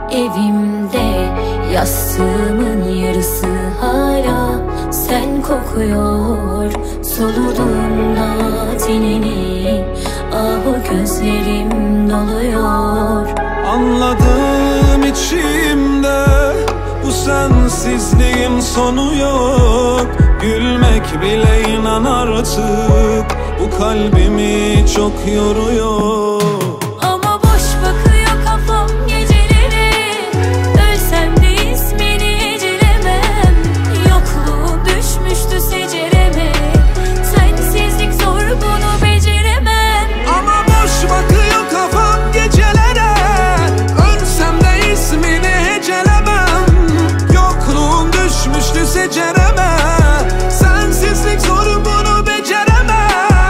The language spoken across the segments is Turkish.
Evimde yastığımın yarısı hala sen kokuyor. Soluduğumda tenini, ah gözlerim doluyor. Anladım içimde, bu sensizliğin sonu yok. Gülmek bile inan artık bu kalbimi çok yoruyor. Ama boş bakıyor kafam geceleri, ölsem de ismini hecelemem. Yokluğun düşmüştü secereme, sensizlik zor bunu beceremem. Ama boş bakıyor kafam gecelere, ölsem de ismini hecelemem. Yokluğun düşmüştü secereme, sensizlik zor bunu beceremem.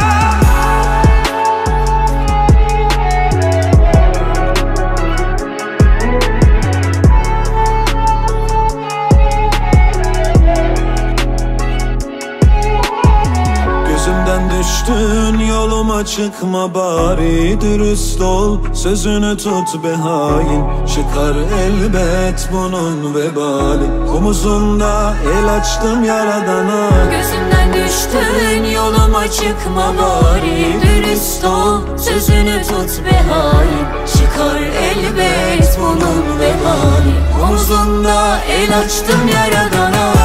Gözümden düştün, yoluma çıkma bari. Dürüst ol, sözünü tut be hain. Çıkar elbet bunun vebali. Omuzunda el açtım yaradana. Gözümden düştün, yoluma çıkma bari. Dürüst ol, sözünü tut be hain. Çıkar elbet bunun vebali. Omuzunda el açtım yaradana.